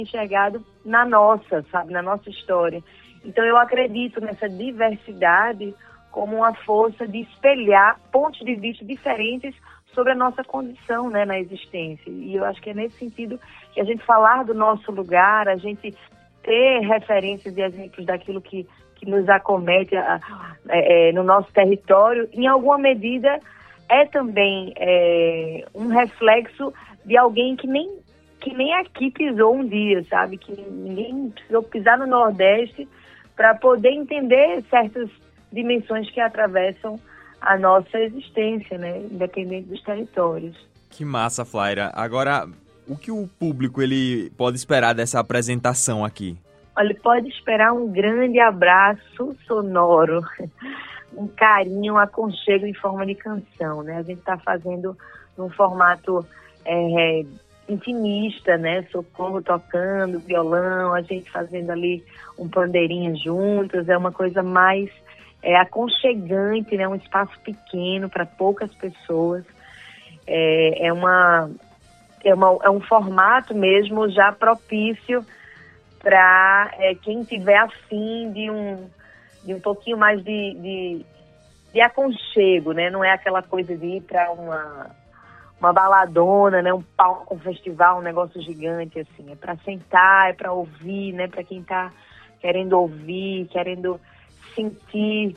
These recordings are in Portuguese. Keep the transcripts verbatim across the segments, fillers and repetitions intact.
enxergado na nossa, sabe, na nossa história. Então eu acredito nessa diversidade como uma força de espelhar pontos de vista diferentes sobre a nossa condição, né, na existência. E eu acho que é nesse sentido que a gente falar do nosso lugar, a gente ter referências e exemplos daquilo que, que nos acomete a, é, é, no nosso território, em alguma medida é também é, um reflexo de alguém que nem, que nem aqui pisou um dia, sabe? Que ninguém precisou pisar no Nordeste para poder entender certas dimensões que atravessam a nossa existência, né? Independente dos territórios. Que massa, Flaira. Agora, o que o público ele pode esperar dessa apresentação aqui? Olha, ele pode esperar um grande abraço sonoro, um carinho, um aconchego em forma de canção, né? A gente está fazendo num formato é, intimista, né? Socorro tocando violão, a gente fazendo ali um pandeirinho juntos, é uma coisa mais é, aconchegante, né? Um espaço pequeno para poucas pessoas, é, é, uma, é, uma, é um formato mesmo já propício para é, quem tiver afim de um, de um pouquinho mais de, de, de aconchego, né? Não é aquela coisa de ir para uma, uma baladona, né? Um palco, um festival, um negócio gigante, assim. É para sentar, é para ouvir, né? Para quem está querendo ouvir, querendo sentir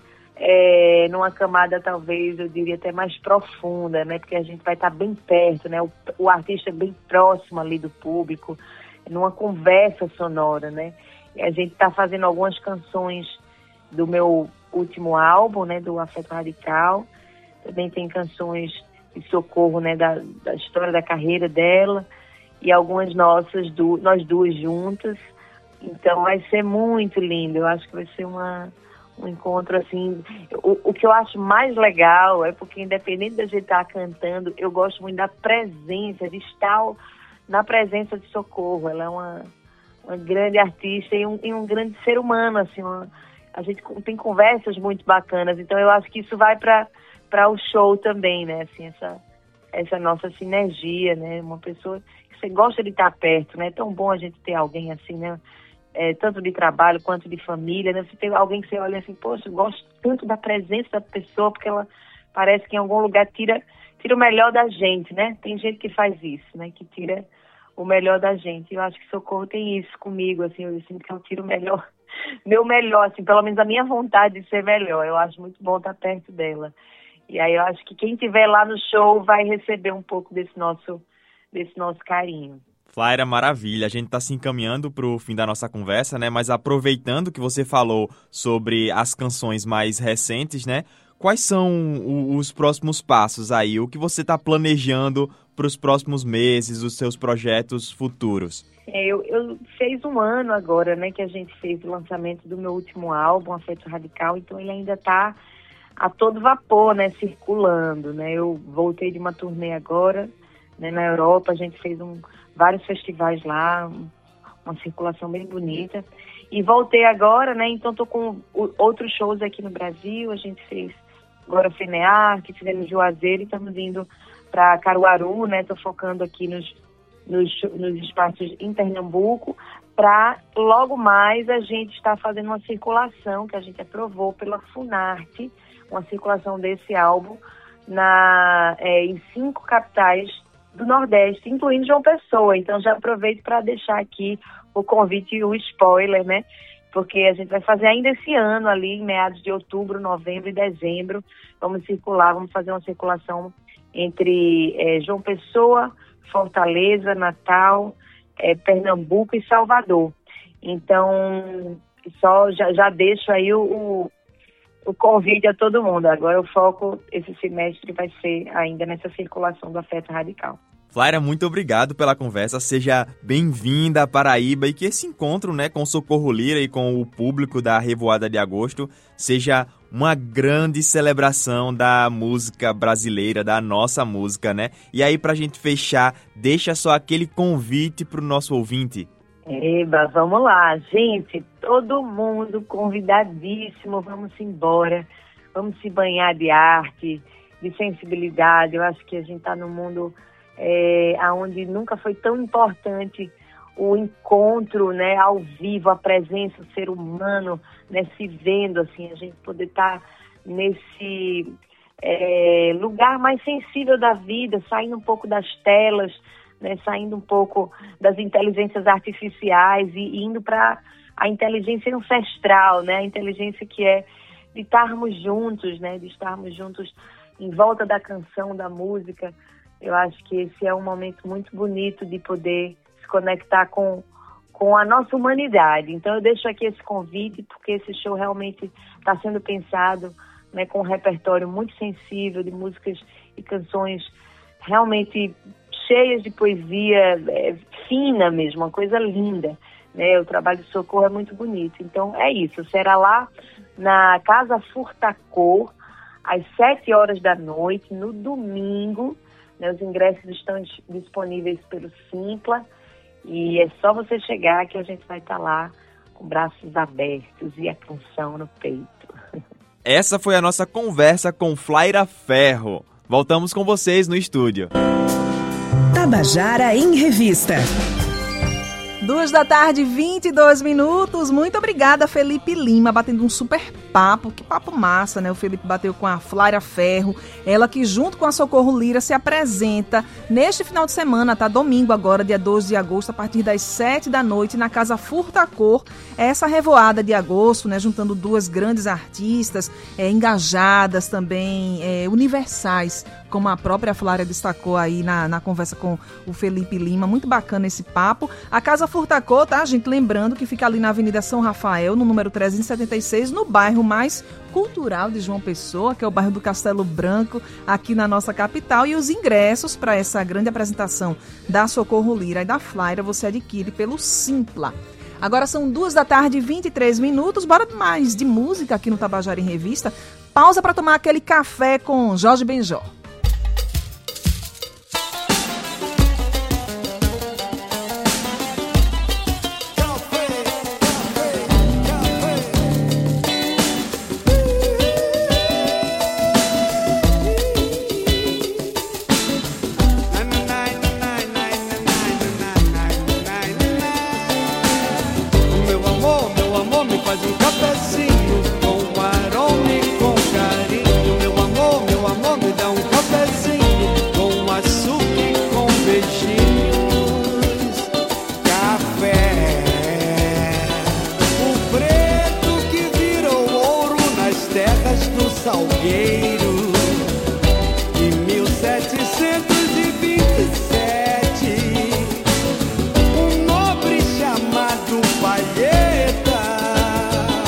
é, numa camada, talvez, eu diria até mais profunda, né? Porque a gente vai estar tá bem perto, né? O, o artista é bem próximo ali do público, numa conversa sonora, né? E a gente está fazendo algumas canções do meu último álbum, né? Do Afeto Radical. Também tem canções de socorro, né? Da, da história da carreira dela. E algumas nossas, du- nós duas juntas. Então vai ser muito lindo. Eu acho que vai ser uma, um encontro, assim... O, o que eu acho mais legal é porque, independente da gente estar cantando, eu gosto muito da presença, de estar na presença de Socorro. Ela é uma, uma grande artista e um, e um grande ser humano, assim, uma, a gente tem conversas muito bacanas, então eu acho que isso vai para para o show também, né, assim, essa, essa nossa sinergia, né, uma pessoa que você gosta de estar perto, né, é tão bom a gente ter alguém assim, né, é, tanto de trabalho quanto de família, né, você tem alguém que você olha assim, poxa, eu gosto tanto da presença da pessoa, porque ela parece que em algum lugar tira tira o melhor da gente, né? Tem gente que faz isso, né? Que tira o melhor da gente. Eu acho que Socorro tem isso comigo, assim, eu sinto que eu tiro o melhor, meu melhor, assim, pelo menos a minha vontade de ser melhor. Eu acho muito bom estar perto dela. E aí eu acho que quem estiver lá no show vai receber um pouco desse nosso, desse nosso carinho. Flaira, maravilha. A gente está se encaminhando para o fim da nossa conversa, né? Mas aproveitando que você falou sobre as canções mais recentes, né? Quais são os próximos passos aí? O que você está planejando para os próximos meses, os seus projetos futuros? É, eu, eu fez um ano agora, né, que a gente fez o lançamento do meu último álbum, Afeto Radical, então ele ainda está a todo vapor, né, circulando, né? Eu voltei de uma turnê agora, né, na Europa, a gente fez um, vários festivais lá, um, uma circulação bem bonita. E voltei agora, né, então estou com outros shows aqui no Brasil, a gente fez agora Fenear, que fizemos Juazeiro e estamos indo para Caruaru, né? Estou focando aqui nos, nos, nos espaços em Pernambuco, para logo mais a gente estar fazendo uma circulação que a gente aprovou pela Funarte, uma circulação desse álbum na, é, em cinco capitais do Nordeste, incluindo João Pessoa. Então já aproveito para deixar aqui o convite e o spoiler, né? Porque a gente vai fazer ainda esse ano ali, em meados de outubro, novembro e dezembro. Vamos circular, vamos fazer uma circulação entre é, João Pessoa, Fortaleza, Natal, é, Pernambuco e Salvador. Então, só já, já deixo aí o, o, o convite a todo mundo. Agora o foco, esse semestre, vai ser ainda nessa circulação do Afeto Radical. Flaira, muito obrigado pela conversa, seja bem-vinda à Paraíba e que esse encontro, né, com Socorro Lira e com o público da Revoada de Agosto seja uma grande celebração da música brasileira, da nossa música, né? E aí, pra gente fechar, deixa só aquele convite pro nosso ouvinte. Eba, vamos lá, gente, todo mundo convidadíssimo, vamos embora, vamos se banhar de arte, de sensibilidade. Eu acho que a gente está num mundo... É, onde nunca foi tão importante o encontro, né, ao vivo, a presença, o ser humano, né, se vendo, assim, a gente poder estar nesse é, lugar mais sensível da vida, saindo um pouco das telas, né, saindo um pouco das inteligências artificiais e, e indo para a inteligência ancestral, né, a inteligência que é de estarmos juntos, né, de estarmos juntos em volta da canção, da música. Eu acho que esse é um momento muito bonito de poder se conectar com, com a nossa humanidade. Então eu deixo aqui esse convite, porque esse show realmente está sendo pensado, né, com um repertório muito sensível de músicas e canções realmente cheias de poesia, é, fina mesmo, uma coisa linda, né? O trabalho de Socorro é muito bonito. Então é isso, será lá na Casa Furtacor, às sete horas da noite, no domingo, né? Os ingressos estão disponíveis pelo Simpla, e é só você chegar que a gente vai estar lá com braços abertos e a canção no peito. Essa foi a nossa conversa com Flaira Ferro. Voltamos com vocês no estúdio. Tabajara em Revista. Duas da tarde, vinte e dois minutos. Muito obrigada, Felipe Lima, batendo um super papo. Que papo massa, né? O Felipe bateu com a Flaira Ferro, ela que junto com a Socorro Lira se apresenta neste final de semana, tá? Domingo agora, dia doze de agosto, a partir das sete da noite, na Casa Furtacor. Essa revoada de agosto, né? Juntando duas grandes artistas, é, engajadas também, é, universais, como a própria Flaira destacou aí na, na conversa com o Felipe Lima. Muito bacana esse papo. A Casa Furtacor, tá, gente? Lembrando que fica ali na Avenida São Rafael, no número trezentos e setenta e seis, no bairro mais cultural de João Pessoa, que é o bairro do Castelo Branco, aqui na nossa capital. E os ingressos para essa grande apresentação da Socorro Lira e da Flaira você adquire pelo Simpla. Agora são duas da tarde e vinte e três minutos. Bora mais de música aqui no Tabajara em Revista. Pausa para tomar aquele café com Jorge Benjor. Um nobre chamado Palheta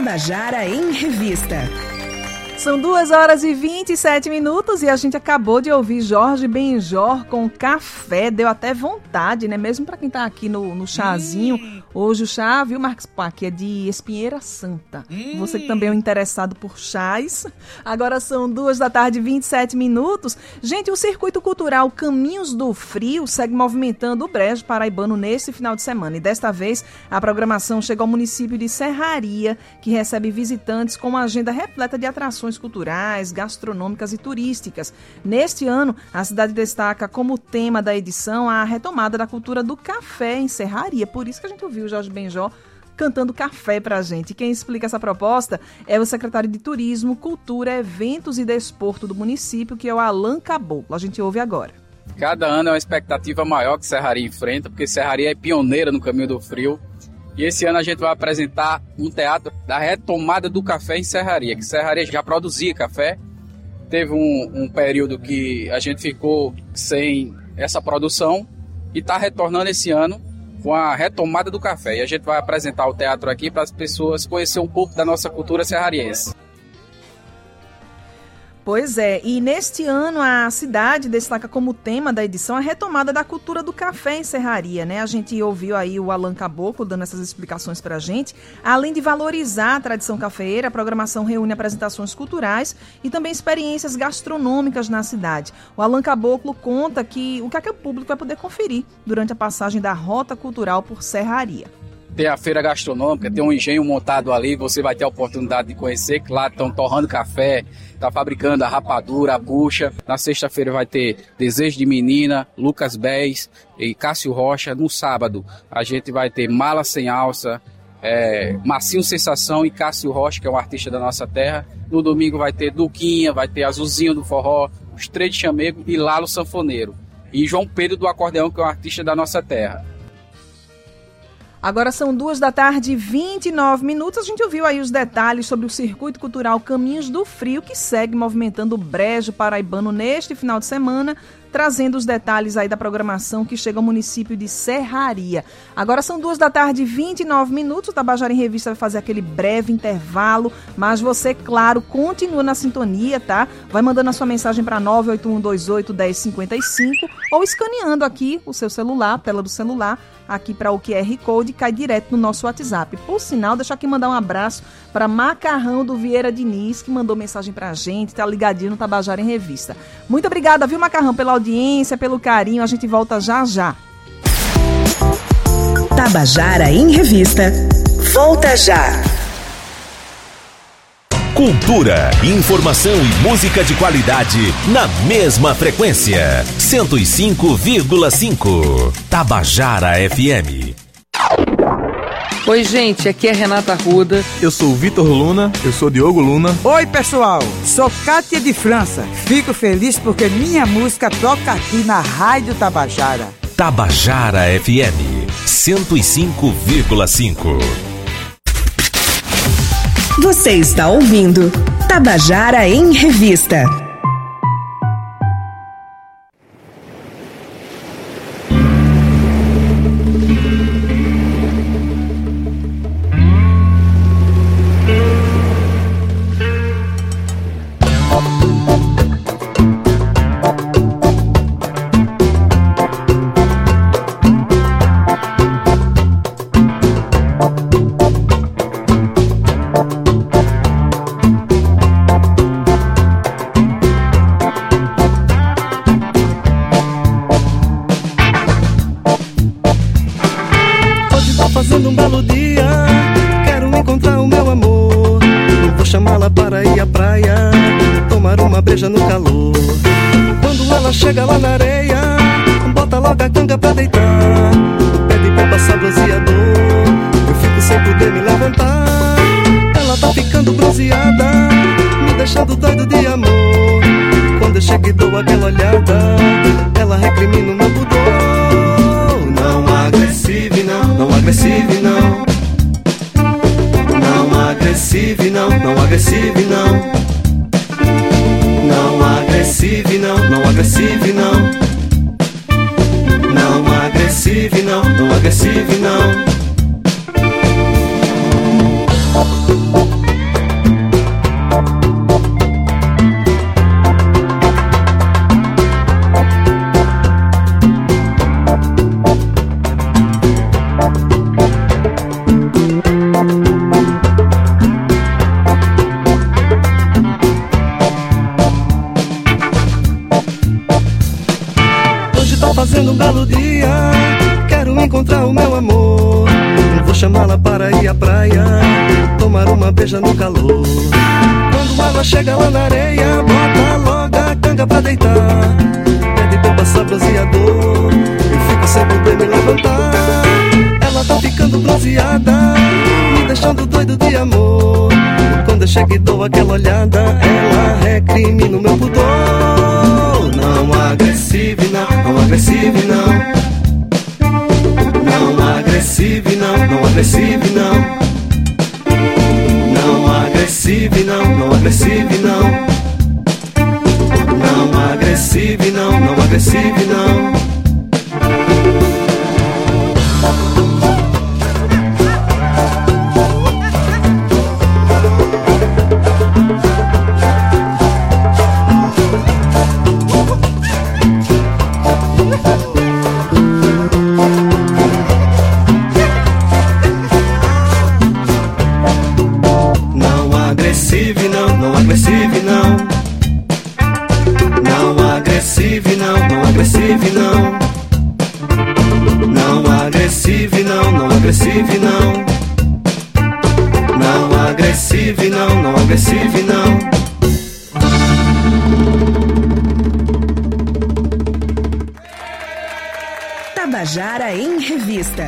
Tabajara em Revista. São duas horas e vinte e sete minutos e a gente acabou de ouvir Jorge Benjor com café. Deu até vontade, né? Mesmo para quem tá aqui no, no chazinho. Hum. Hoje o chá, viu, Marcos Pac, é de Espinheira Santa. Hum. Você que também é um interessado por chás. Agora são duas da tarde e vinte e sete minutos. Gente, o Circuito Cultural Caminhos do Frio segue movimentando o Brejo Paraibano nesse final de semana. E desta vez a programação chega ao município de Serraria, que recebe visitantes com uma agenda repleta de atrações culturais, gastronômicas e turísticas. Neste ano, a cidade destaca como tema da edição a retomada da cultura do café em Serraria. Por isso que a gente ouviu o Jorge Benjor cantando café pra gente. Quem explica essa proposta é o secretário de Turismo, Cultura, Eventos e Desporto do município, que é o Alan Caboclo. A gente ouve agora. Cada ano é uma expectativa maior que Serraria enfrenta, porque Serraria é pioneira no caminho do frio. E esse ano a gente vai apresentar um teatro da retomada do café em Serraria, que Serraria já produzia café. Teve um, um período que a gente ficou sem essa produção e está retornando esse ano com a retomada do café. E a gente vai apresentar o teatro aqui para as pessoas conhecerem um pouco da nossa cultura serrariense. Pois é, e neste ano a cidade destaca como tema da edição a retomada da cultura do café em Serraria, né? A gente ouviu aí o Alan Caboclo dando essas explicações pra gente. Além de valorizar a tradição cafeeira, a programação reúne apresentações culturais e também experiências gastronômicas na cidade. O Alan Caboclo conta que o que é que o público vai poder conferir durante a passagem da Rota Cultural por Serraria. Tem a feira gastronômica, tem um engenho montado ali, você vai ter a oportunidade de conhecer, que lá estão torrando café, está fabricando a rapadura, a bucha. Na sexta-feira vai ter Desejo de Menina, Lucas Bez e Cássio Rocha. No sábado a gente vai ter Mala Sem Alça, é, Marcinho Sensação e Cássio Rocha, que é um artista da nossa terra. No domingo vai ter Duquinha, vai ter Azulzinho do Forró, Os Três de Chamego e Lalo Sanfoneiro. E João Pedro do Acordeão, que é um artista da nossa terra. Agora são duas da tarde e vinte e nove minutos. A gente ouviu aí os detalhes sobre o Circuito Cultural Caminhos do Frio, que segue movimentando o Brejo Paraibano neste final de semana, trazendo os detalhes aí da programação que chega ao município de Serraria. Agora são duas da tarde e vinte e nove minutos. O Tabajara em Revista vai fazer aquele breve intervalo, mas você, claro, continua na sintonia, tá? Vai mandando a sua mensagem para nove oito um dois oito um zero cinco cinco ou escaneando aqui o seu celular, a tela do celular, aqui para o Q R Code, cai direto no nosso WhatsApp. Por sinal, deixa aqui mandar um abraço para Macarrão do Vieira Diniz, que mandou mensagem pra gente, tá ligadinho no Tabajara em Revista. Muito obrigada, viu, Macarrão, pela audiência, pelo carinho. A gente volta já já. Tabajara em Revista. Volta já. Cultura, informação e música de qualidade na mesma frequência. cento e cinco vírgula cinco. Tabajara F M. Oi, gente, aqui é Renata Arruda. Eu sou o Vitor Luna. Eu sou Diogo Luna. Oi, pessoal, sou Kátia de França. Fico feliz porque minha música toca aqui na Rádio Tabajara. Tabajara F M, cento e cinco vírgula cinco. Você está ouvindo Tabajara em Revista. No calor, quando ela chega lá na areia, bota logo a canga pra deitar, pede pra passar bronzeador, eu fico sem poder me levantar. Ela tá ficando bronzeada, me deixando doido de amor. Quando eu chego e dou aquela olhada, ela recrimina o meu pudor. Não agressive não, não agressive não, não agressive não, não agressive não. Não agressive não, não agressive não. Não agressive não, não agressive não. dizendo um belo dia, quero encontrar o meu amor. Vou chamá-la para ir à praia, tomar uma beija no calor. Quando ela chega lá na areia, bota logo a canga pra deitar. Pede pra passar bronzeador, eu fico sem poder me levantar. Ela tá ficando bronzeada, me deixando doido de amor. Quando eu chego e dou aquela olhada, ela recrimina o meu pudor. Não agressive não, não agressive não. Não agressive não, não agressive não. Não agressive não, não agressive não. Não agressive não, não agressive não. Agressive não, não agressive não, não agressive não. Tabajara em Revista.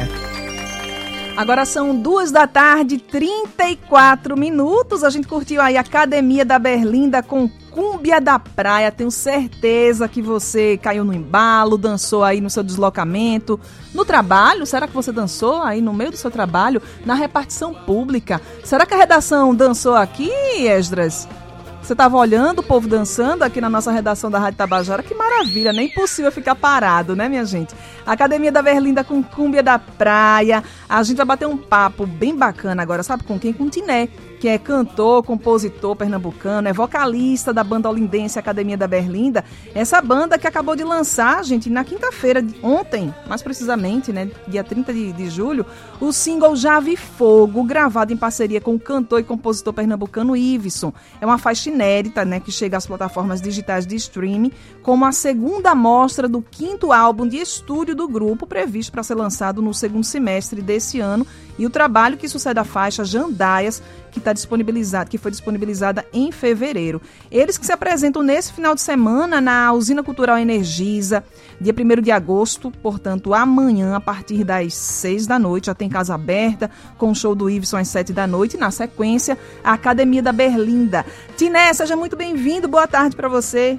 Agora são duas da tarde, trinta e quatro minutos. A gente curtiu aí a Academia da Berlinda com Cúmbia da Praia. Tenho certeza que você caiu no embalo, dançou aí no seu deslocamento, no trabalho. Será que você dançou aí no meio do seu trabalho? Na repartição pública? Será que a redação dançou aqui, Esdras? Você estava olhando o povo dançando aqui na nossa redação da Rádio Tabajara. Que maravilha, nem possível ficar parado, né, minha gente? Academia da Berlinda com Cúmbia da Praia. A gente vai bater um papo bem bacana agora, sabe com quem? Com o Tiné, que é cantor, compositor pernambucano, é vocalista da banda olindense Academia da Berlinda. Essa banda que acabou de lançar, gente, na quinta-feira, ontem, mais precisamente, né, dia trinta de julho, o single Já Vi Fogo, gravado em parceria com o cantor e compositor pernambucano Iveson. É uma faixa inédita, né, que chega às plataformas digitais de streaming, como a segunda amostra do quinto álbum de estúdio do grupo, previsto para ser lançado no segundo semestre desse ano, e o trabalho que sucede a faixa Jandaias, que tá disponibilizado, que foi disponibilizada em fevereiro. Eles que se apresentam nesse final de semana na Usina Cultural Energisa, dia primeiro de agosto, portanto amanhã, a partir das seis da noite, já tem casa aberta, com o show do Iveson às sete da noite, e na sequência, a Academia da Berlinda. Tiné, seja muito bem-vindo, boa tarde para você.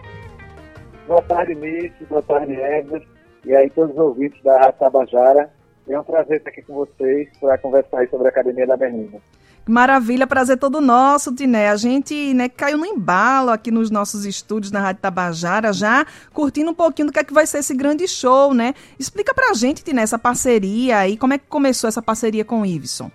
Boa tarde, Nice, boa tarde, Edson, e aí todos os ouvintes da Rádio Tabajara. É um prazer estar aqui com vocês para conversar aí sobre a Academia da Berlinda. Maravilha, prazer todo nosso, Tiné. A gente, né, caiu no embalo aqui nos nossos estúdios na Rádio Tabajara, já curtindo um pouquinho do que é que vai ser esse grande show, né? Explica pra gente, Tiné, essa parceria aí, como é que começou essa parceria com o Iveson?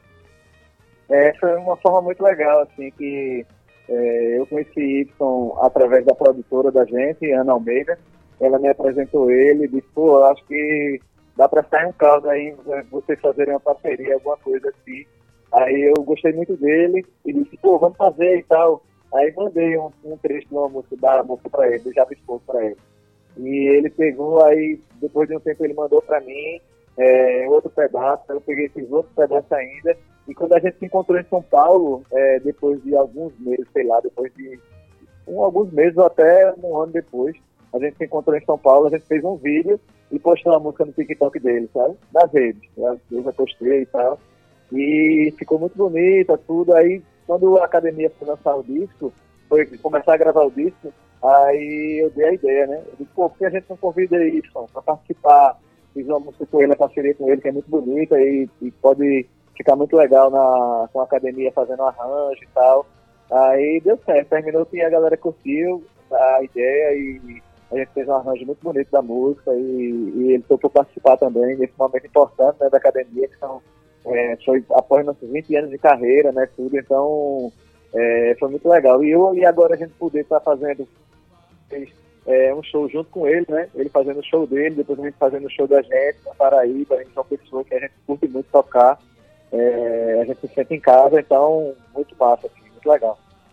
É, foi uma forma muito legal, assim, que é, eu conheci Iveson através da produtora da gente, Ana Almeida. Ela me apresentou ele e disse, pô, eu acho que dá pra sair um caldo aí, vocês fazerem uma parceria, alguma coisa assim. Aí eu gostei muito dele e disse, pô, vamos fazer e tal. Aí mandei um, um trecho de uma música, da música pra ele, já vi pouco pra ele. E ele pegou, aí depois de um tempo ele mandou pra mim é, outro pedaço, eu peguei esses outros pedaços ainda. E quando a gente se encontrou em São Paulo, é, depois de alguns meses, sei lá, depois de um, alguns meses ou até um ano depois, a gente se encontrou em São Paulo, a gente fez um vídeo e postou a música no TikTok dele, sabe? Nas redes. Eu já postei e tal. E ficou muito bonita, tudo. Aí, quando a academia foi lançar o disco, foi começar a gravar o disco, aí eu dei a ideia, né? Eu disse, pô, por que a gente não convida Iveson para participar? Fiz uma música com ele, a parceria com ele, que é muito bonita e, e pode ficar muito legal na, com a academia fazendo arranjo e tal. Aí deu certo, terminou que a galera curtiu a ideia e a gente fez um arranjo muito bonito da música e, e ele topou participar também nesse momento importante, né, da academia, que são, é, foi após nossos vinte anos de carreira, né, tudo, então é, foi muito legal. E, eu, e agora a gente poder estar fazendo é, um show junto com ele, né, ele fazendo o show dele, depois a gente fazendo o show da gente, na Paraíba, a gente é uma pessoa que a gente curte muito tocar, é, a gente se sente em casa, então muito massa, assim, muito legal.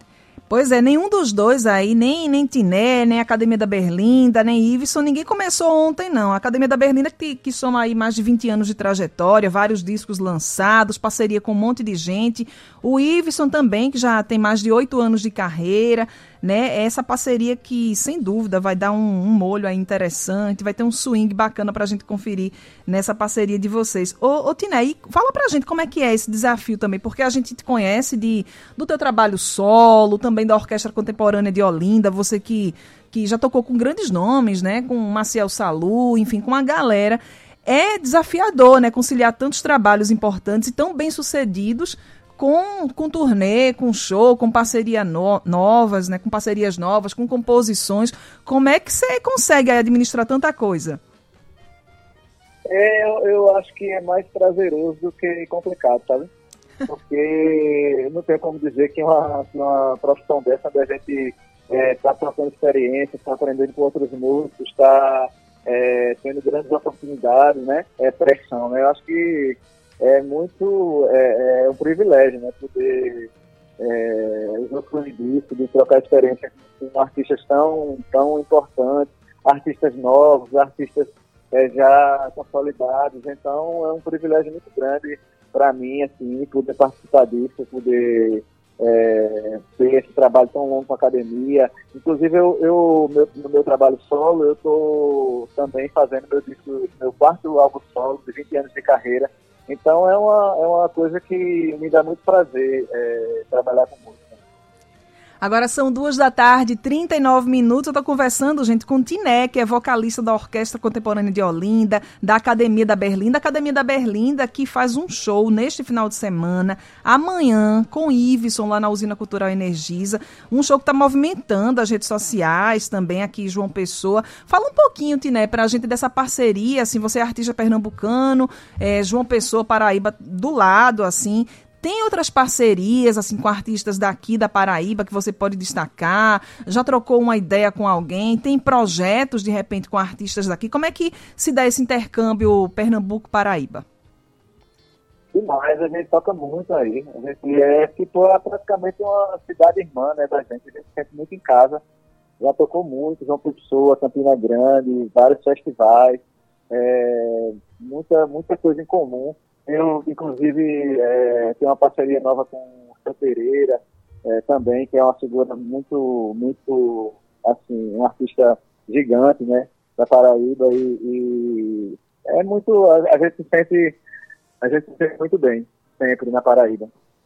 Pois é, nenhum dos dois aí, nem, nem Tiné, nem Academia da Berlinda, nem Iveson, ninguém começou ontem, não. A Academia da Berlinda, que, que soma aí mais de vinte anos de trajetória, vários discos lançados, parceria com um monte de gente. O Iveson também, que já tem mais de oito anos de carreira, né? Essa parceria que, sem dúvida, vai dar um, um molho aí interessante, vai ter um swing bacana pra gente conferir nessa parceria de vocês. Ô, ô Tiné, e fala pra gente como é que é esse desafio também, porque a gente te conhece de, do teu trabalho solo, também da Orquestra Contemporânea de Olinda, você que, que já tocou com grandes nomes, né? Com Maciel Sallu, enfim, com a galera. É desafiador, né? Conciliar tantos trabalhos importantes e tão bem-sucedidos com, com turnê, com show, com parceria no, novas, né? Com parcerias novas, com composições. Como é que você consegue administrar tanta coisa? É, eu, eu acho que é mais prazeroso do que complicado, sabe? Porque não tem como dizer que uma, uma profissão dessa, onde a gente está é, trocando experiência, está aprendendo com outros músicos, está é, tendo grandes oportunidades, né? É pressão, né? Eu acho que é muito, é, é um privilégio, né? Poder, é, usufruir disso, de trocar experiência com artistas tão, tão importantes, artistas novos, artistas é, já consolidados. Então é um privilégio muito grande para mim, assim, poder participar disso, poder é, ter esse trabalho tão longo com a academia. Inclusive, eu, eu meu, no meu trabalho solo, eu estou também fazendo meu, disco, meu quarto álbum solo de vinte anos de carreira. Então, é uma, é uma coisa que me dá muito prazer é, trabalhar com música. Agora são duas da tarde, trinta e nove minutos. Eu estou conversando, gente, com Tiné, que é vocalista da Orquestra Contemporânea de Olinda, da Academia da Berlinda. A Academia da Berlinda que faz um show neste final de semana, amanhã, com Iveson, lá na Usina Cultural Energisa. Um show que está movimentando as redes sociais também, aqui em João Pessoa. Fala um pouquinho, Tiné, para a gente dessa parceria, assim, você é artista pernambucano, é, João Pessoa, Paraíba, do lado, assim. Tem outras parcerias, assim, com artistas daqui da Paraíba que você pode destacar? Já trocou uma ideia com alguém? Tem projetos, de repente, com artistas daqui? Como é que se dá esse intercâmbio Pernambuco-Paraíba? Demais, a gente toca muito aí. A gente é, tipo, é praticamente uma cidade irmã, né, da gente. A gente se sente muito em casa. Já tocou muito, João Pessoa, Campina Grande, vários festivais. É, muita, muita coisa em comum. Eu, inclusive, é, tenho uma parceria nova com o Seu Pereira, é, também, que é uma figura muito, muito, assim, um artista gigante, né, da Paraíba, e, e é muito, a, a gente se sente, a gente se sente muito bem, sempre, na Paraíba.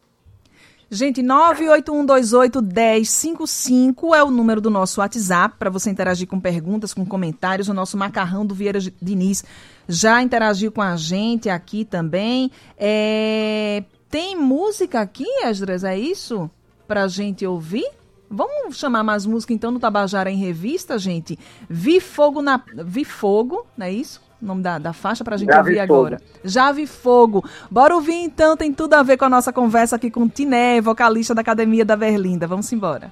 Gente, nove oito um dois oito um zero cinco cinco é o número do nosso WhatsApp para você interagir com perguntas, com comentários. O nosso Macarrão do Vieira Diniz já interagiu com a gente aqui também. É... Tem música aqui, Esdras, é isso? Pra gente ouvir? Vamos chamar mais música então no Tabajara em Revista, gente. Vi Fogo, na... Vi Fogo, não é isso? O nome da, da faixa pra gente Já ouvir agora. Já Vi Fogo. Bora ouvir então, tem tudo a ver com a nossa conversa aqui com Tiné, vocalista da Academia da Berlinda. Vamos embora.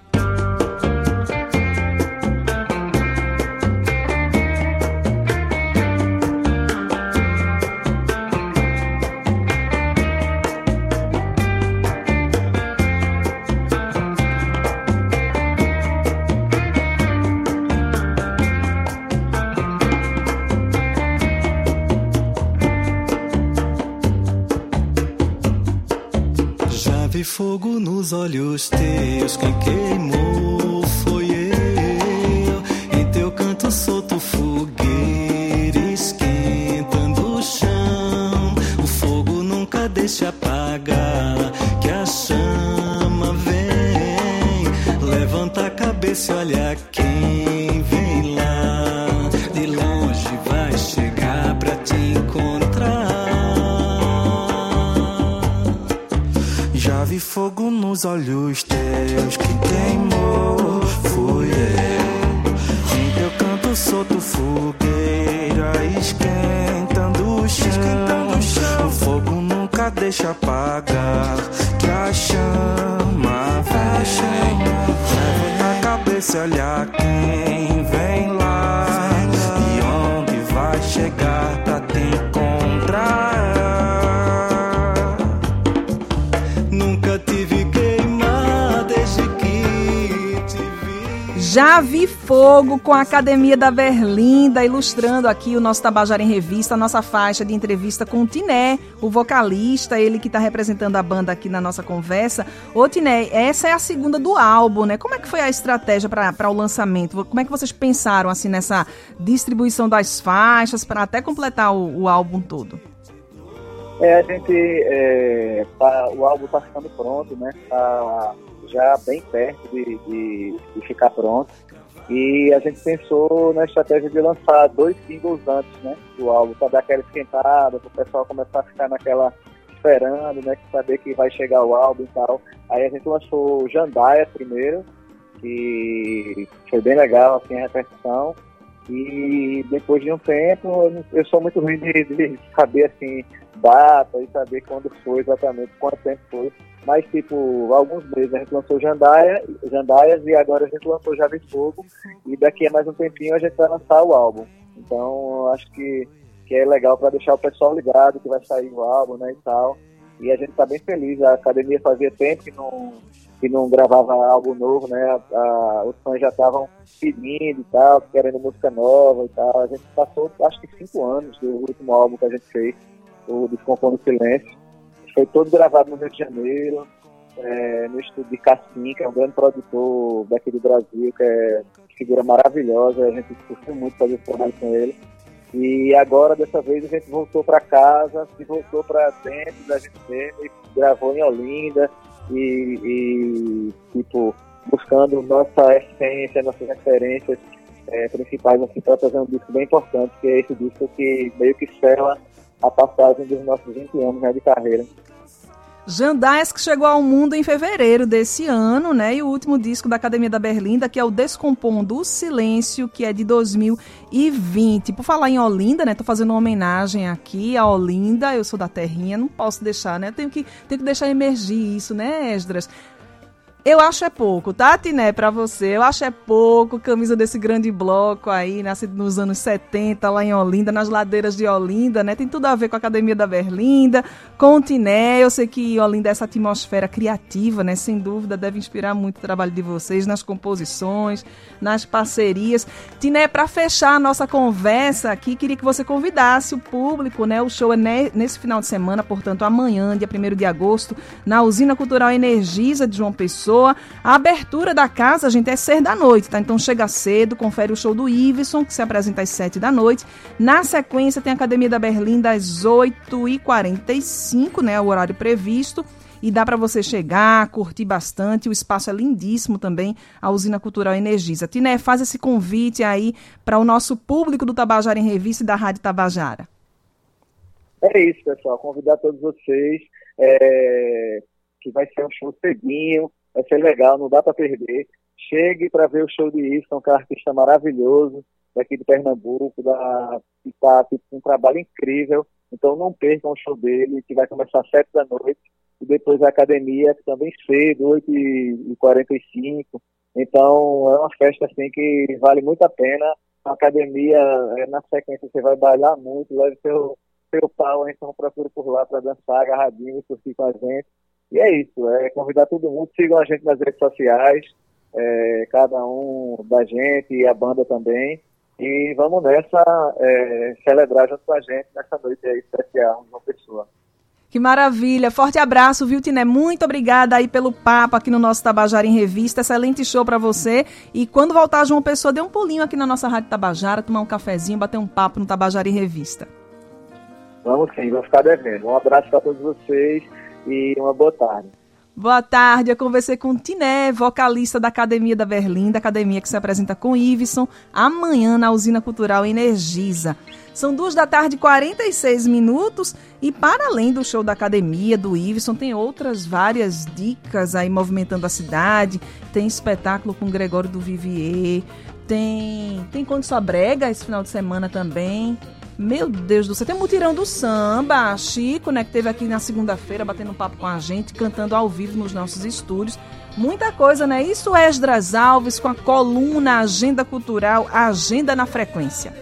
Vi fogo nos olhos teus, quem queimou foi eu. Em teu canto solto fogueira, esquentando o chão. O fogo nunca deixa apagar, que a chama vem. Levanta a cabeça e olha quem vem lá. De longe vai chegar pra te encontrar. Já vi fogo nos olhos teus, que queimou fui eu. Em teu canto solto fogueira, esquentando o chão. O fogo nunca deixa apagar, que a chama vem. Levanta a cabeça e olha quem vem lá. E onde vai chegar pra te encontrar. Nunca tive queimar desde que Já vi fogo com a Academia da Berlinda, ilustrando aqui o nosso Tabajara em Revista, a nossa faixa de entrevista com o Tiné, o vocalista, ele que está representando a banda aqui na nossa conversa. Ô Tiné, essa é a segunda do álbum, né? Como é que foi a estratégia para o lançamento? Como é que vocês pensaram assim nessa distribuição das faixas para até completar o, o álbum todo? É, a gente, é, tá, o álbum está ficando pronto, né? Tá já bem perto de, de, de ficar pronto. E a gente pensou na estratégia de lançar dois singles antes, né, do álbum, para dar aquela esquentada, para o pessoal começar a ficar naquela, esperando, né, saber que vai chegar o álbum e tal. Aí a gente lançou Jandaia primeiro, que foi bem legal, assim, a repercussão. E depois de um tempo, eu sou muito ruim de, de saber, assim, data e saber quando foi exatamente, quanto tempo foi. Mas, tipo, alguns meses a gente lançou Jandaia, Jandaias e agora a gente lançou Já Vi Fogo. E daqui a mais um tempinho a gente vai lançar o álbum. Então, acho que, que é legal para deixar o pessoal ligado que vai sair o álbum, né, e tal. E a gente tá bem feliz. A academia fazia tempo que não, que não gravava álbum novo, né? A, a, os fãs já estavam pedindo e tal, querendo música nova e tal. A gente passou, acho que cinco anos do último álbum que a gente fez, o Descompondo Silêncio. Foi todo gravado no Rio de Janeiro, é, no estúdio de Cassim, que é um grande produtor daqui do Brasil, que é uma figura maravilhosa. A gente curtiu muito fazer esse trabalho com ele. E agora, dessa vez, a gente voltou para casa, se voltou para dentro da gente mesmo, e gravou em Olinda, e, e tipo, buscando nossa essência, nossas referências é, principais, assim, para fazer um disco bem importante, que é esse disco que meio que sela a passagem dos nossos vinte anos, né, de carreira. Jandaias, que chegou ao mundo em fevereiro desse ano, né? E o último disco da Academia da Berlinda, que é o Descompondo o Silêncio, que é de dois mil e vinte. Por falar em Olinda, né? Tô fazendo uma homenagem aqui a Olinda. Eu sou da terrinha, não posso deixar, né? Tenho que, tenho que deixar emergir isso, né, Esdras? Eu acho é pouco, tá, Tiné, pra você? Eu acho é pouco, camisa desse grande bloco aí, nascido nos anos setenta, lá em Olinda, nas ladeiras de Olinda, né? Tem tudo a ver com a Academia da Berlinda, com o Tiné. Eu sei que Olinda é essa atmosfera criativa, né? Sem dúvida, deve inspirar muito o trabalho de vocês nas composições, nas parcerias. Tiné, pra fechar a nossa conversa aqui, queria que você convidasse o público, né? O show é nesse final de semana, portanto, amanhã, dia primeiro de agosto, na Usina Cultural Energisa de João Pessoa. A abertura da casa, gente, é seis da noite, tá? Então chega cedo, confere o show do Iveson, que se apresenta às sete da noite. Na sequência tem a Academia da Berlinda às oito e quarenta e cinco, né? O horário previsto. E dá para você chegar, curtir bastante. O espaço é lindíssimo também, a Usina Cultural Energisa. Tiné, faz esse convite aí para o nosso público do Tabajara em Revista e da Rádio Tabajara. É isso, pessoal. Convidar todos vocês, é... que vai ser um show cedinho. Vai ser legal, não dá para perder. Chegue para ver o show de Iveson, que é um artista maravilhoso, daqui de Pernambuco, da, que está com um trabalho incrível. Então não percam o show dele, que vai começar às sete da noite. E depois a academia, que também cedo, oito e quarenta e cinco. Então é uma festa assim, que vale muito a pena. A academia, na sequência, você vai bailar muito, leve seu, seu pau, então procure por lá para dançar agarradinho e curtir com a gente. E é isso, é convidar todo mundo, sigam a gente nas redes sociais, é, cada um da gente e a banda também, e vamos nessa, é, celebrar junto com a gente nessa noite aí especial, uma pessoa. Que maravilha, forte abraço, viu, Tiné? Muito obrigada aí pelo papo aqui no nosso Tabajara em Revista, excelente show pra você, e quando voltar a João Pessoa, dê um pulinho aqui na nossa Rádio Tabajara, tomar um cafezinho, bater um papo no Tabajara em Revista. Vamos sim, vamos ficar devendo. Um abraço para todos vocês. E uma boa tarde. Boa tarde, eu conversei com o Tiné, vocalista da Academia da Berlinda, academia que se apresenta com Iveson, amanhã na Usina Cultural Energisa. São duas da tarde, quarenta e seis minutos, e para além do show da Academia, do Iveson, tem outras várias dicas aí movimentando a cidade, tem espetáculo com Gregório do Vivier, tem, tem Conde Sobrega esse final de semana também. Meu Deus do céu, tem um mutirão do samba, Chico, né, que teve aqui na segunda-feira batendo um papo com a gente, cantando ao vivo nos nossos estúdios. Muita coisa, né? Isso é Esdras Alves com a coluna Agenda Cultural, Agenda na Frequência.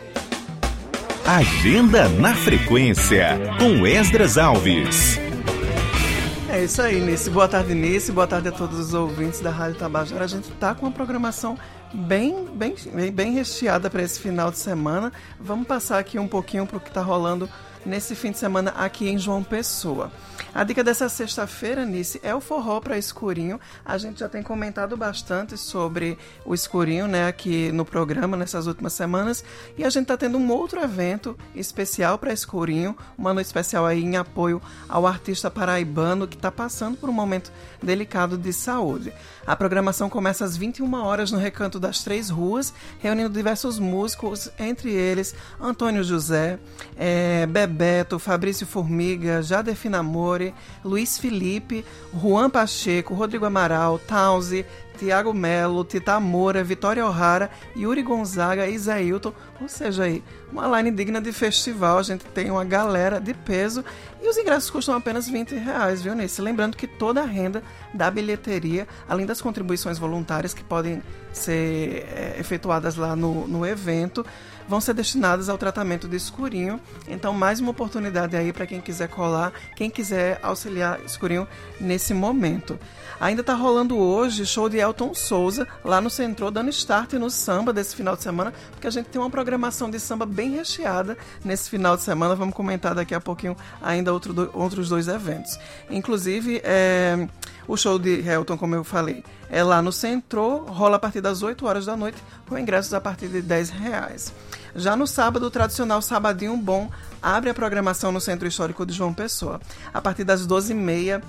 Agenda na Frequência, com Esdras Alves. É É isso aí, Nice. Boa tarde, Nice. Boa tarde a todos os ouvintes da Rádio Tabajara. A gente tá com uma programação bem, bem, bem recheada para esse final de semana. Vamos passar aqui um pouquinho para o que está rolando nesse fim de semana aqui em João Pessoa. A dica dessa sexta-feira, Nice, é o forró para escurinho. A gente já tem comentado bastante sobre o escurinho, né, aqui no programa nessas últimas semanas, e a gente está tendo um outro evento especial para escurinho, uma noite especial aí em apoio ao artista paraibano que está passando por um momento delicado de saúde. A programação começa às vinte e uma horas no Recanto das Três Ruas, reunindo diversos músicos, entre eles Antônio José, é, Bebeto, Fabrício Formiga, Jader Finamore, Luiz Felipe, Juan Pacheco, Rodrigo Amaral, Tauzi, Tiago Melo, Tita Moura, Vitória O'Hara, Yuri Gonzaga e Zé Hilton. Ou seja, aí, uma line digna de festival. A gente tem uma galera de peso e os ingressos custam apenas vinte reais, viu, Nice? Lembrando que toda a renda da bilheteria, além das contribuições voluntárias que podem ser é, efetuadas lá no, no evento, vão ser destinadas ao tratamento de escurinho. Então, mais uma oportunidade aí para quem quiser colar, quem quiser auxiliar escurinho nesse momento. Ainda está rolando hoje show de Elton Souza, lá no Centro, dando start no samba desse final de semana, porque a gente tem uma programação de samba bem recheada nesse final de semana. Vamos comentar daqui a pouquinho ainda outro do, outros dois eventos. Inclusive, é, o show de Elton, como eu falei, é lá no Centro, rola a partir das oito horas da noite, com ingressos a partir de dez reais. Já no sábado, o tradicional Sabadinho Bom abre a programação no Centro Histórico de João Pessoa. A partir das doze e meia,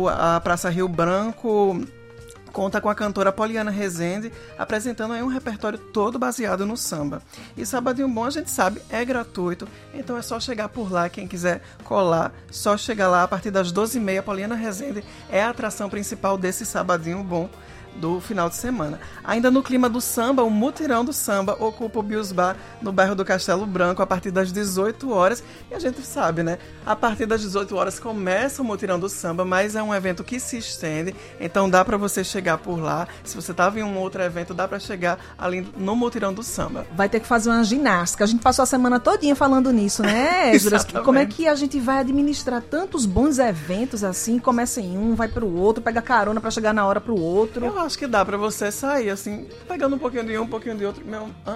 a Praça Rio Branco conta com a cantora Poliana Rezende, apresentando aí um repertório todo baseado no samba. E Sabadinho Bom, a gente sabe, é gratuito, então é só chegar por lá, quem quiser colar, só chegar lá a partir das doze e meia. Poliana Rezende é a atração principal desse Sabadinho Bom do final de semana. Ainda no clima do samba, o Mutirão do Samba ocupa o Bios Bar no bairro do Castelo Branco a partir das dezoito horas, e a gente sabe, né? A partir das dezoito horas começa o Mutirão do Samba, mas é um evento que se estende, então dá para você chegar por lá. Se você estava em um outro evento, dá para chegar ali no Mutirão do Samba. Vai ter que fazer uma ginástica. A gente passou a semana todinha falando nisso, né, Juras? Como é que a gente vai administrar tantos bons eventos assim, começa em um, vai pro outro, pega carona para chegar na hora pro outro? Eu acho que dá pra você sair, assim, pegando um pouquinho de um, um pouquinho de outro. Meu, hã?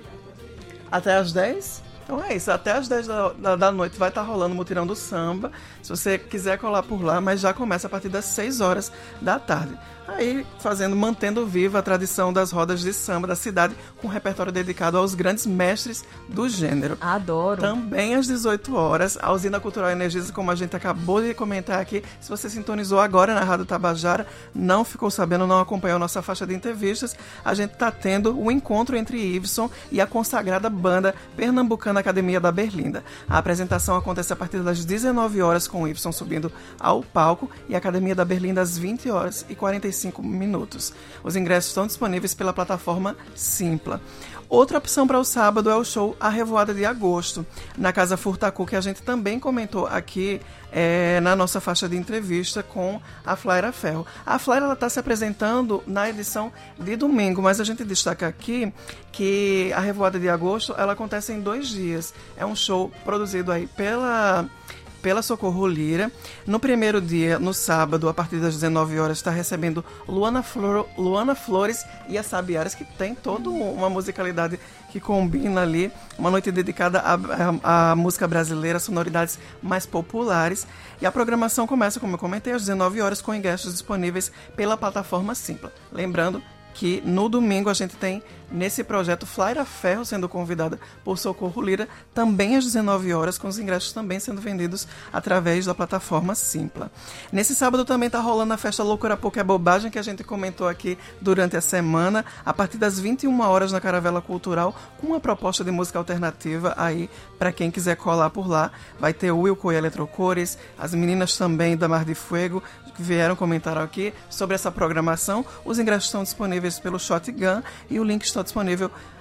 Até às dez? Então é isso, até às dez da, da, da noite vai estar tá rolando o Mutirão do Samba. Se você quiser colar por lá, mas já começa a partir das seis horas da tarde. Aí, fazendo, mantendo viva a tradição das rodas de samba da cidade, com um repertório dedicado aos grandes mestres do gênero. Adoro. Também às dezoito horas, a Usina Cultural Energisa, como a gente acabou de comentar aqui. Se você sintonizou agora na Rádio Tabajara, não ficou sabendo, não acompanhou nossa faixa de entrevistas, a gente está tendo o um encontro entre Iveson e a consagrada banda pernambucana Academia da Berlinda. A apresentação acontece a partir das dezenove horas, com o Iveson subindo ao palco, e a Academia da Berlinda às vinte horas e quarenta e cinco minutos. Os ingressos estão disponíveis pela plataforma Simpla. Outra opção para o sábado é o show A Revoada de Agosto, na Casa Furtacu, que a gente também comentou aqui é, na nossa faixa de entrevista com a Flaira Ferro. A Flaira está se apresentando na edição de domingo, mas a gente destaca aqui que a Revoada de Agosto ela acontece em dois dias. É um show produzido aí pela... pela Socorro Lira. No primeiro dia, no sábado, a partir das dezenove horas, está recebendo Luana, Flor, Luana Flores e a Sabiaras, que tem toda uma musicalidade que combina ali, uma noite dedicada à música brasileira, sonoridades mais populares. E a programação começa, como eu comentei, às dezenove horas, com ingressos disponíveis pela plataforma Simpla. Lembrando que no domingo a gente tem nesse projeto Flaira Ferro sendo convidada por Socorro Lira, também às dezenove horas, com os ingressos também sendo vendidos através da plataforma Simpla. Nesse sábado também está rolando a festa Loucura Pouco é Bobagem, que a gente comentou aqui durante a semana, a partir das vinte e uma horas na Caravela Cultural, com uma proposta de música alternativa aí para quem quiser colar por lá. Vai ter o Wilco e Eletrocores, as meninas também da Mar de Fuego, que vieram comentar aqui sobre essa programação. Os ingressos estão disponíveis pelo Shotgun e o link está disponível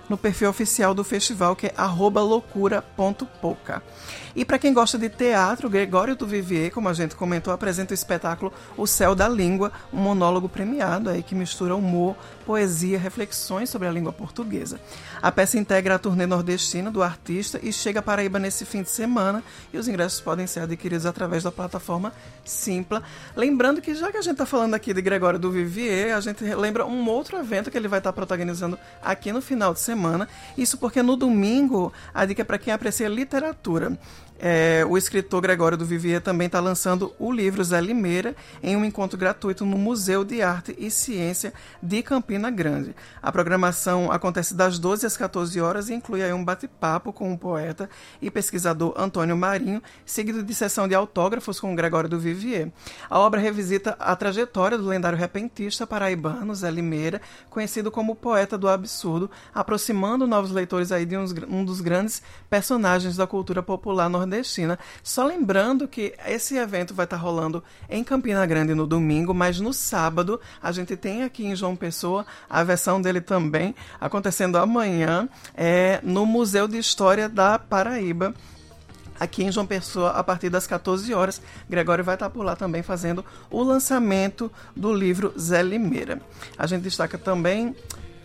no perfil oficial do festival, que é arroba loucura ponto pouca. E para quem gosta de teatro, Gregório do Vivier, como a gente comentou, apresenta o espetáculo O Céu da Língua, um monólogo premiado aí que mistura humor, poesia, reflexões sobre a língua portuguesa. A peça integra a turnê nordestina do artista e chega a Paraíba nesse fim de semana, e os ingressos podem ser adquiridos através da plataforma Simpla. Lembrando que, já que a gente está falando aqui de Gregório do Vivier, a gente lembra um outro evento que ele vai estar protagonizando aqui no final de semana. Isso porque no domingo, a dica é para quem aprecia literatura. É, o escritor Gregório do Vivier também está lançando o livro Zé Limeira em um encontro gratuito no Museu de Arte e Ciência de Campina Grande. A programação acontece das doze às quatorze horas e inclui aí um bate-papo com o poeta e pesquisador Antônio Marinho, seguido de sessão de autógrafos com o Gregório do Vivier. A obra revisita a trajetória do lendário repentista paraibano Zé Limeira, conhecido como poeta do absurdo, aproximando novos leitores aí de uns, um dos grandes personagens da cultura popular nordestina. Só lembrando que esse evento vai estar rolando em Campina Grande no domingo, mas no sábado a gente tem aqui em João Pessoa a versão dele também, acontecendo amanhã é, no Museu de História da Paraíba, aqui em João Pessoa, a partir das quatorze horas. Gregório vai estar por lá também fazendo o lançamento do livro Zé Limeira. A gente destaca também...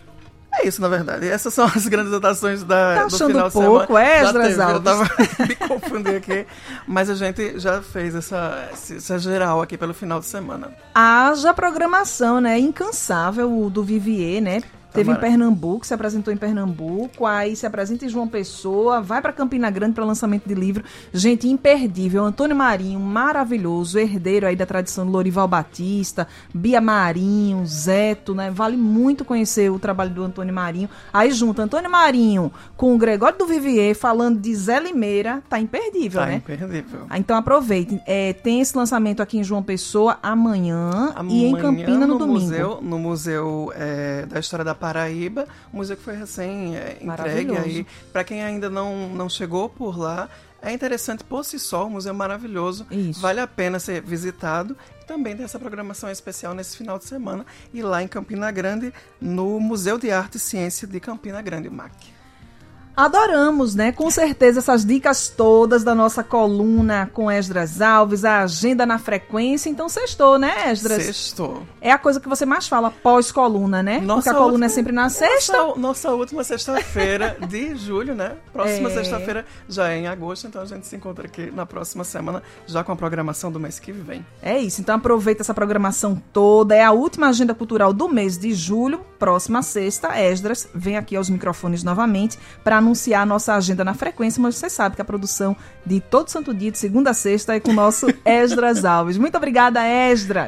É isso, na verdade. Essas são as grandes atrações da, tá do final de pouco, semana. Esdras Alves. Eu tava me confundindo aqui, mas a gente já fez essa, essa geral aqui pelo final de semana. Haja programação, né? Incansável o do Vivier, né? Teve em Pernambuco, se apresentou em Pernambuco, aí se apresenta em João Pessoa, vai para Campina Grande para lançamento de livro. Gente, imperdível. Antônio Marinho, maravilhoso, herdeiro aí da tradição do Lorival Batista, Bia Marinho, Zeto, né? Vale muito conhecer o trabalho do Antônio Marinho. Aí junto Antônio Marinho com o Gregório do Vivier falando de Zé Limeira, tá imperdível, tá né? Tá imperdível. Então aproveitem. É, tem esse lançamento aqui em João Pessoa amanhã, amanhã e em Campina no, no domingo. Museu, no Museu é, da História da Paraíba, um museu que foi recém é, entregue aí. Para quem ainda não, não chegou por lá, é interessante por si só, um museu maravilhoso. Isso. Vale a pena ser visitado. E também tem essa programação especial nesse final de semana. E lá em Campina Grande, no Museu de Arte e Ciência de Campina Grande, M A C. Adoramos, né? Com certeza essas dicas todas da nossa coluna com Esdras Alves, a agenda na frequência. Então sextou, né, Esdras? Sextou. É a coisa que você mais fala pós-coluna, né? Nossa Porque a coluna última, é sempre na sexta. Nossa, nossa última sexta-feira de julho, né? Próxima é... sexta-feira já é em agosto, então a gente se encontra aqui na próxima semana, já com a programação do mês que vem. É isso, então aproveita essa programação toda. É a última agenda cultural do mês de julho. Próxima sexta, Esdras vem aqui aos microfones novamente para anunciar a nossa agenda na frequência, mas você sabe que a produção de todo santo dia, de segunda a sexta, é com o nosso Esdras Alves. Muito obrigada, Esdras.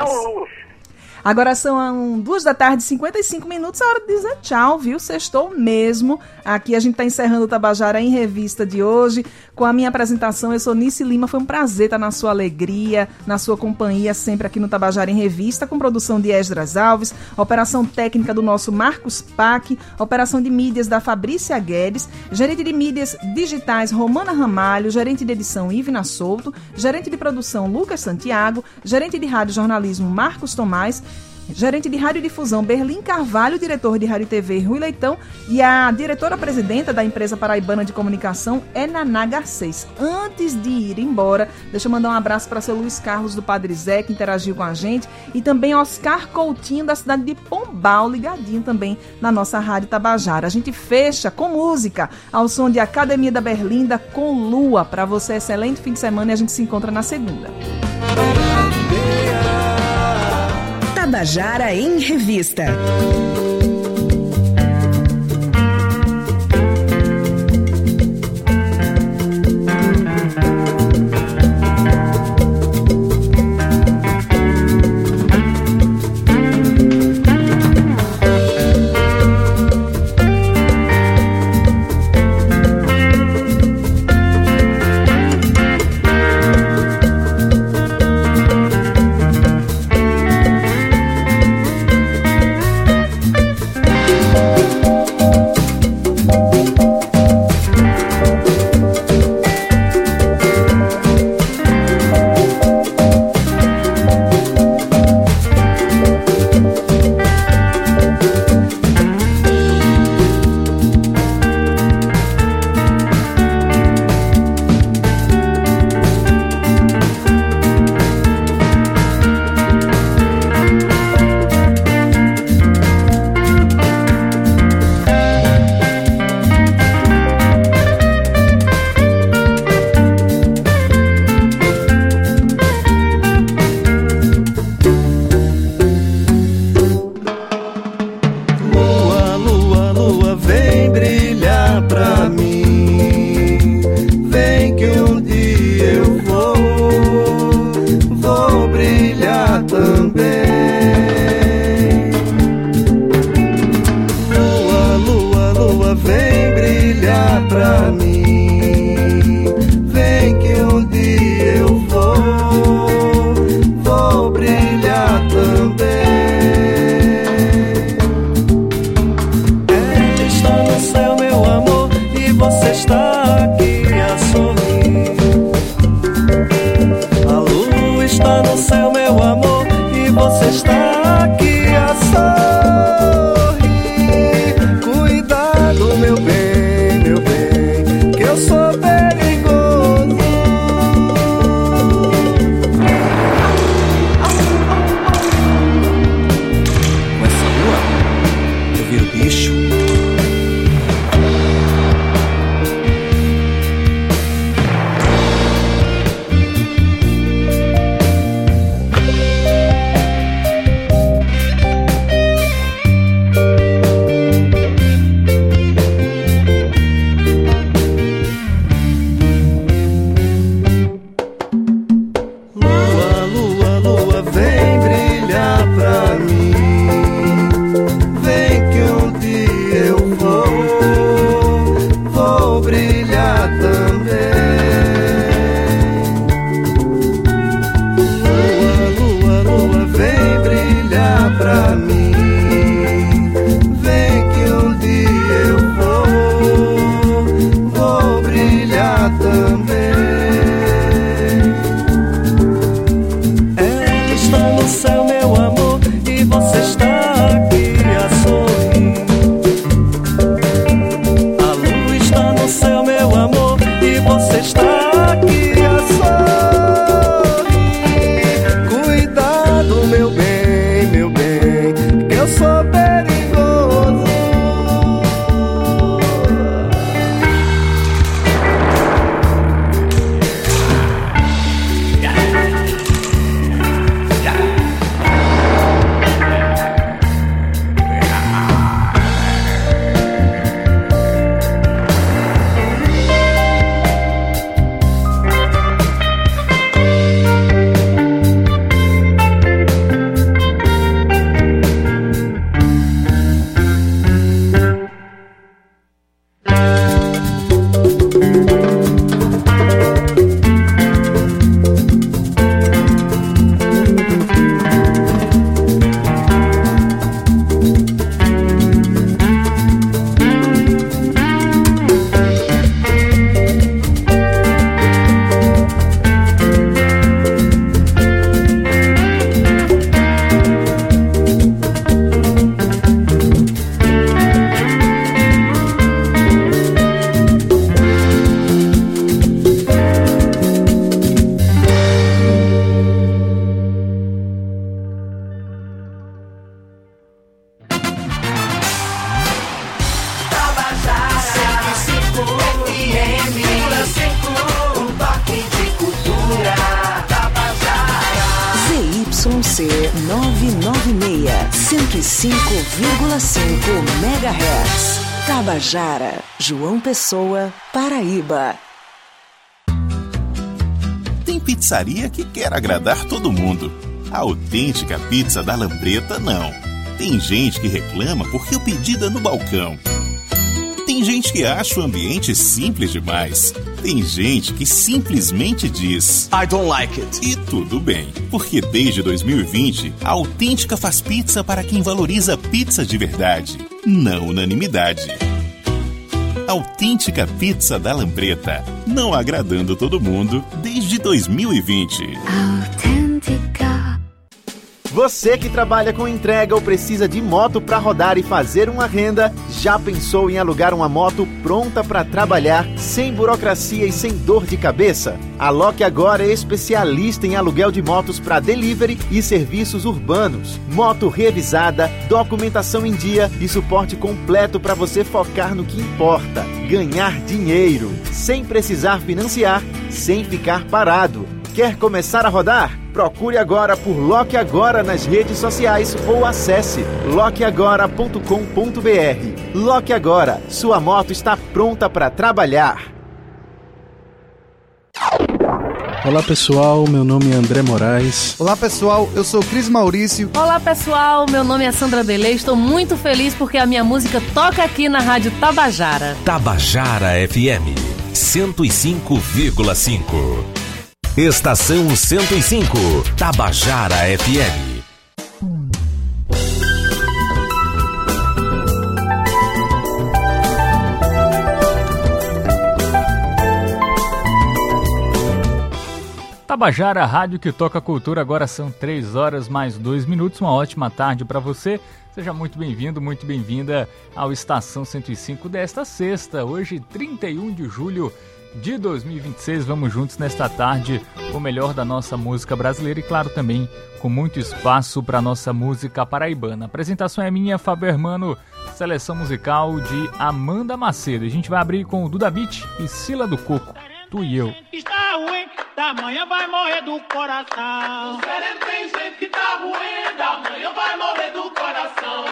Agora são duas da tarde, cinquenta e cinco minutos, é hora de dizer tchau, viu? Sextou mesmo. Aqui a gente está encerrando o Tabajara em Revista de hoje. Com a minha apresentação, eu sou Nice Lima. Foi um prazer estar na sua alegria, na sua companhia, sempre aqui no Tabajara em Revista, com produção de Esdras Alves, operação técnica do nosso Marcos Pac, operação de mídias da Fabrícia Guedes, gerente de mídias digitais Romana Ramalho, gerente de edição Ivna Souto, gerente de produção Lucas Santiago, gerente de rádio e jornalismo Marcos Tomás, gerente de radiodifusão Berlim Carvalho, diretor de Rádio e T V Rui Leitão e a diretora-presidenta da empresa paraibana de comunicação é Naná Garcês. Antes de ir embora, deixa eu mandar um abraço para seu Luiz Carlos do Padre Zé, que interagiu com a gente, e também Oscar Coutinho da cidade de Pombal, ligadinho também na nossa Rádio Tabajara. A gente fecha com música ao som de Academia da Berlinda com Lua. Para você, excelente fim de semana e a gente se encontra na segunda. Tabajara em Revista. daqui a sorrir. Cuidado, meu bem, meu bem, que eu sou perigoso. Tabajara, João Pessoa, Paraíba. Tem pizzaria que quer agradar todo mundo. A autêntica pizza da Lambreta não. Tem gente que reclama porque o pedido é no balcão. Tem gente que acha o ambiente simples demais. Tem gente que simplesmente diz I don't like it. E tudo bem, porque desde dois mil e vinte, a Autêntica faz pizza para quem valoriza pizza de verdade, não unanimidade. Autêntica Pizza da Lambreta, não agradando todo mundo desde dois mil e vinte. Autêntica. Você que trabalha com entrega ou precisa de moto para rodar e fazer uma renda, já pensou em alugar uma moto pronta para trabalhar, sem burocracia e sem dor de cabeça? A Loque Agora é especialista em aluguel de motos para delivery e serviços urbanos. Moto revisada, documentação em dia e suporte completo para você focar no que importa: ganhar dinheiro, sem precisar financiar, sem ficar parado. Quer começar a rodar? Procure agora por Loque Agora nas redes sociais ou acesse loque agora ponto com ponto b r. Loque Agora, sua moto está pronta para trabalhar. Olá pessoal, meu nome é André Moraes. Olá pessoal, eu sou Cris Maurício. Olá pessoal, meu nome é Sandra Belê. Estou muito feliz porque a minha música toca aqui na Rádio Tabajara. Tabajara F M cento e cinco vírgula cinco. Estação cento e cinco, Tabajara F M. Tabajara, rádio que toca cultura. Agora são três horas mais dois minutos. Uma ótima tarde para você. Seja muito bem-vindo, muito bem-vinda ao Estação cento e cinco desta sexta, hoje trinta e um de julho de dois mil e vinte e seis. Vamos juntos nesta tarde com o melhor da nossa música brasileira e, claro, também com muito espaço para nossa música paraibana. A apresentação é minha, Fábio Hermano, seleção musical de Amanda Macedo. A gente vai abrir com o Duda Beat e Sila do Coco, Tu e Eu. Está ruim, da manhã vai morrer do coração. Diferente tem gente que tá ruim, da manhã vai morrer do coração.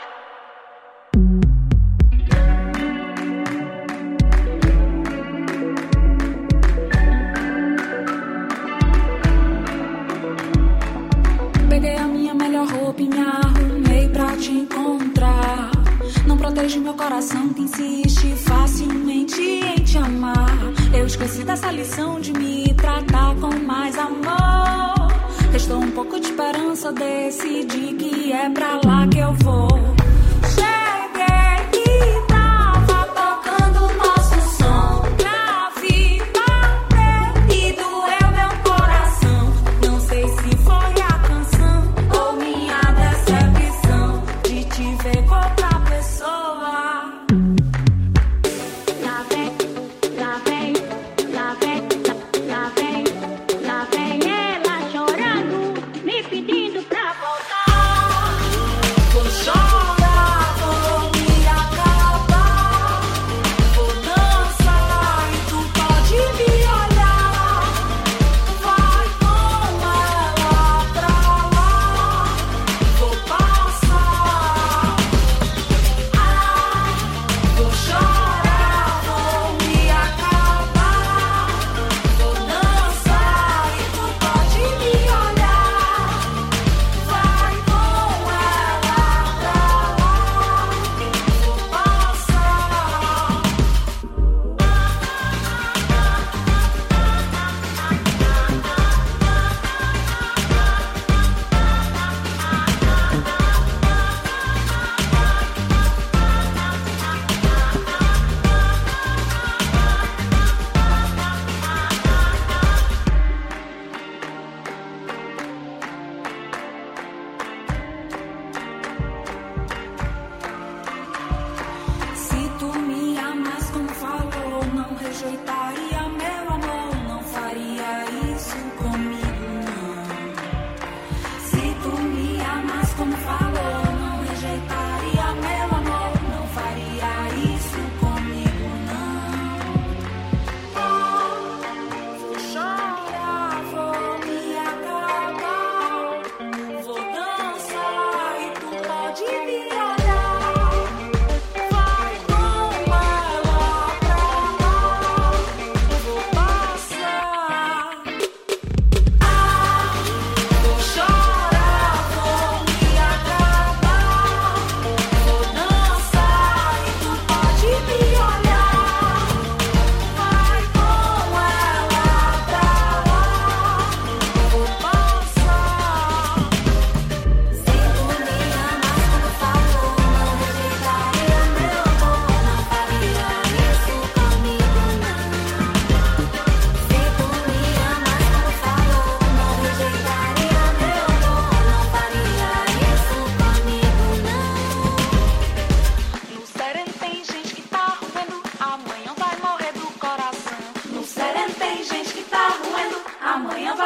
Peguei a minha melhor roupa e me arrumei pra te encontrar. Não protege meu coração que insiste facilmente em te amar. Eu esqueci dessa lição de me tratar com mais amor. Restou um pouco de esperança, decidi que é pra lá que eu vou. Cheguei e tava tocando nosso som. Já vi bater e doeu meu coração. Não sei se foi a canção ou minha decepção de te ver com outra pessoa. Lá vem, lá vem, lá vem, lá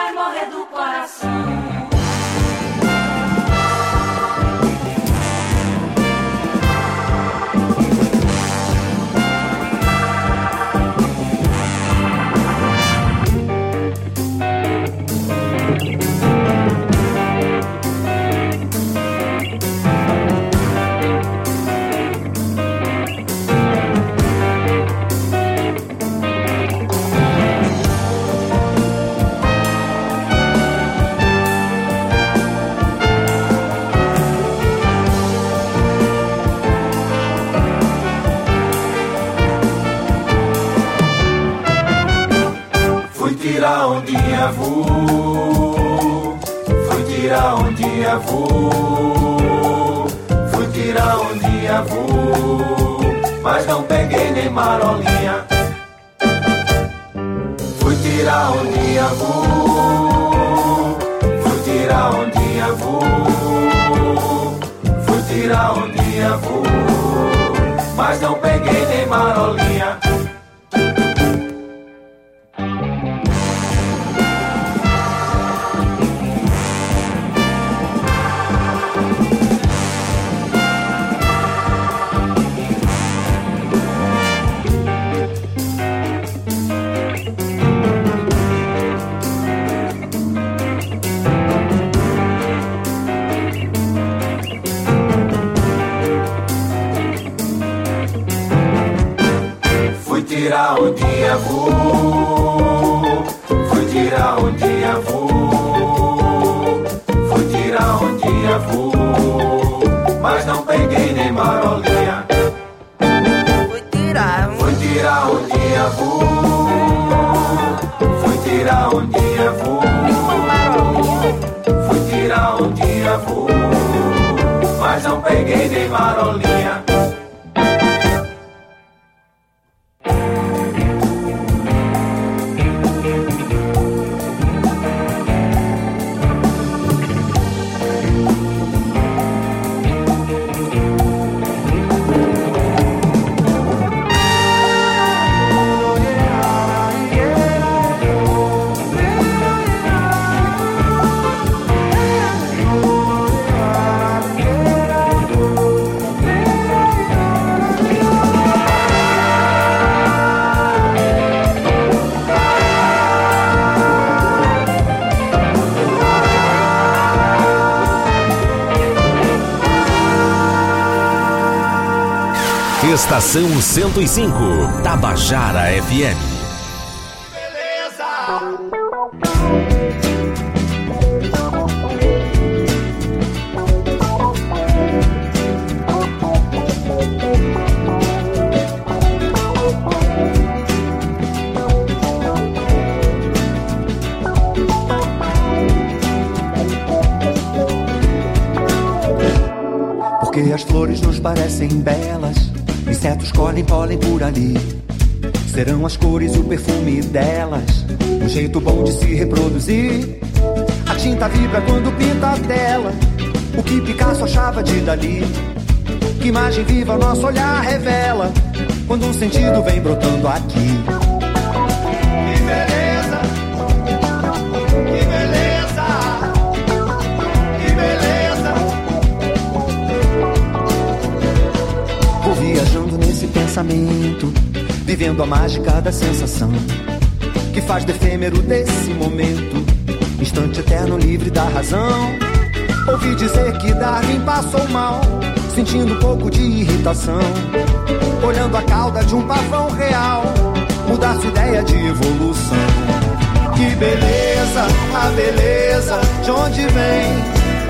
vai morrer do coração. Tirar um dia vou, fui tirar um dia vou, fui tirar um dia vou, mas não peguei nem marolinha. Fui tirar um dia vou, fui tirar um dia vou, fui tirar um dia vou, mas não peguei nem marolinha. Tirar um dia vou, fui tirar um dia vou, fui tirar um dia vou, mas não peguei nem marolinha. Fui tirar um, fui tirar um dia vou, fui tirar um dia vou, fui tirar um dia vou, mas não peguei nem marolinha. Estação cento e cinco, Tabajara F M. Porque as flores nos parecem belas, insetos colhem pólen por ali. Serão as cores e o perfume delas, um jeito bom de se reproduzir. A tinta vibra quando pinta a tela, o que Picasso achava de Dali. Que imagem viva nosso olhar revela, quando um sentido vem brotando aqui. Que beleza, que beleza, que beleza. Vou viajando nesse pensamento, vivendo a mágica da sensação, que faz do efêmero desse momento instante eterno livre da razão. Ouvi dizer que Darwin passou mal, sentindo um pouco de irritação, olhando a cauda de um pavão real, mudar sua ideia de evolução. Que beleza, a beleza de onde vem,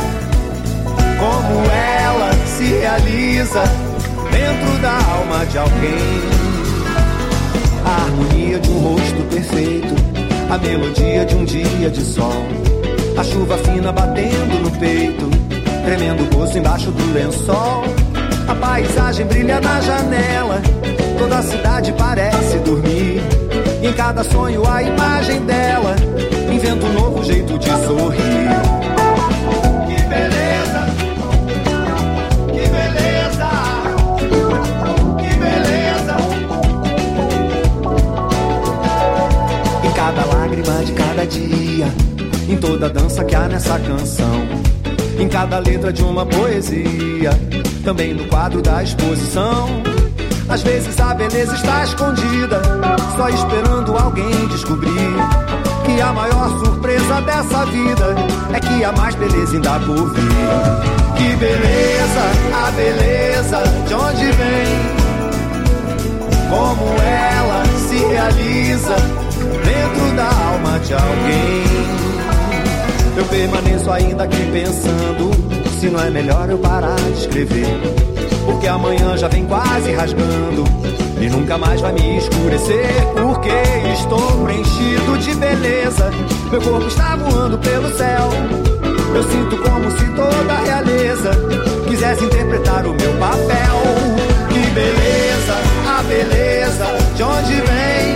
como ela se realiza dentro da alma de alguém. A harmonia de um rosto perfeito, a melodia de um dia de sol, a chuva fina batendo no peito, tremendo o gozo embaixo do lençol. A paisagem brilha na janela, toda a cidade parece dormir, e em cada sonho a imagem dela inventa um novo jeito de sorrir. Que beleza, que beleza, que beleza. Em cada lágrima de cada dia, em toda a dança que há nessa canção, em cada letra de uma poesia, também no quadro da exposição. Às vezes a beleza está escondida, só esperando alguém descobrir que a maior surpresa dessa vida é que há mais beleza ainda por vir. Que beleza, a beleza de onde vem, como ela se realiza dentro da alma de alguém. Eu permaneço ainda aqui pensando se não é melhor eu parar de escrever, porque amanhã já vem quase rasgando e nunca mais vai me escurecer, porque estou preenchido de beleza. Meu corpo está voando pelo céu, eu sinto como se toda a realeza quisesse interpretar o meu papel. Que beleza, a beleza de onde vem,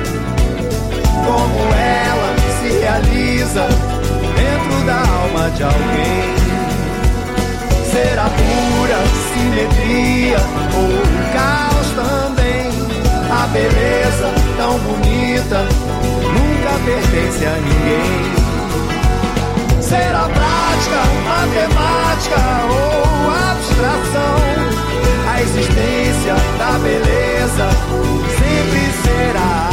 como ela se realiza dentro da alma de alguém. Será pura simetria ou caos também? A beleza tão bonita nunca pertence a ninguém. Será prática, matemática ou abstração? A existência da beleza sempre será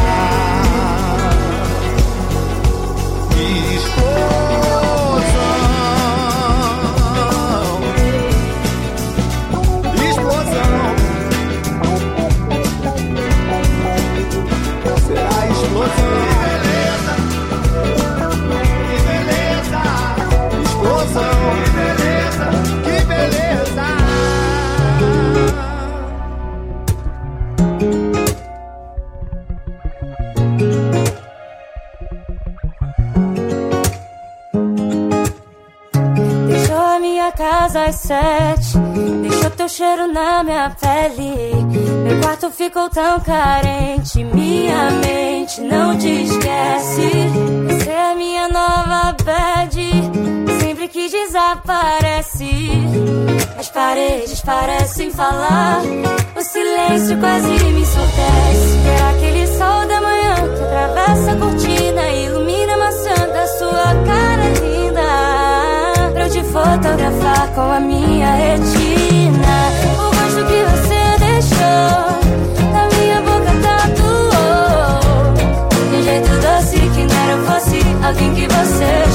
casa às sete, deixou teu cheiro na minha pele. Meu quarto ficou tão carente, minha mente não te esquece. Você é minha nova bad, sempre que desaparece. As paredes parecem falar, o silêncio quase me ensurdece. É aquele sol da manhã que atravessa a cortina e ilumina a maçã da sua cara linda, pra eu te fotografar com a minha retina. O gosto que você deixou na minha boca tatuou de um jeito doce que não era eu fosse alguém que você